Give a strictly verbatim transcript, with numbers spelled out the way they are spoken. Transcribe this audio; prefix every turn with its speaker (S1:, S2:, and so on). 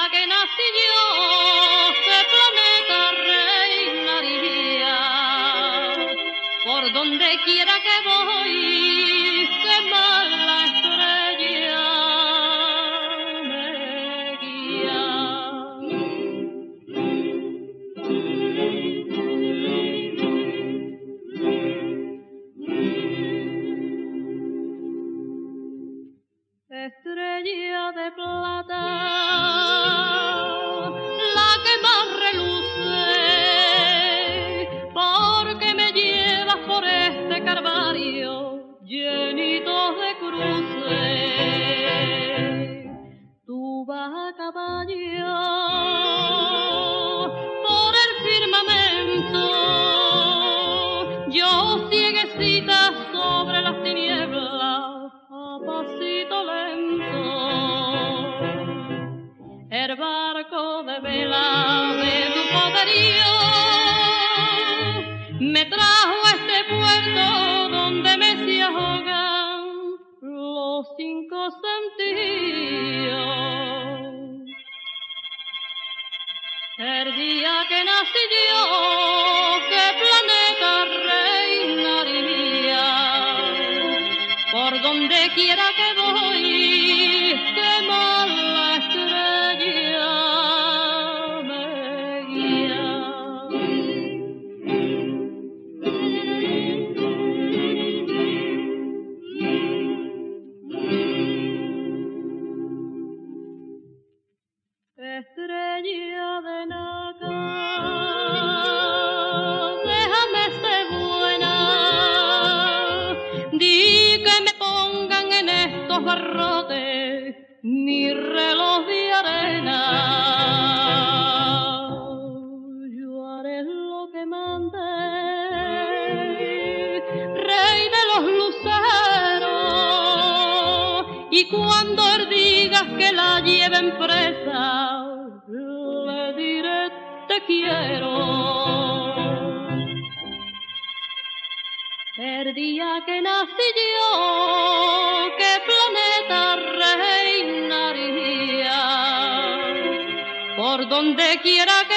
S1: que nací yo, ¿qué planeta reinaría? Por donde quiera que voy, qué mala estrella me guía. Estrella de plata, la que más reluce, porque me llevas por este calvario llenito de cruces. Tú vas a caballo por el firmamento, yo cieguecita sobre las tinieblas a pasito lento. El barco de vela de tu poderío me trajo a este puerto donde me se ahogan los cinco sentidos. El día que nací yo, ¿qué planeta reinaría? Por donde quiera que voy, qué mala estrella me guía. Estrella de nácar, déjame ser buena, di que me pongan en estos barrotes mi reloj de arena. Yo haré lo que mande, rey de los luceros, y cuando él diga que la lleven presa, le diré te quiero. El día que nací yo, ¿qué planeta reinaría? Por donde quiera que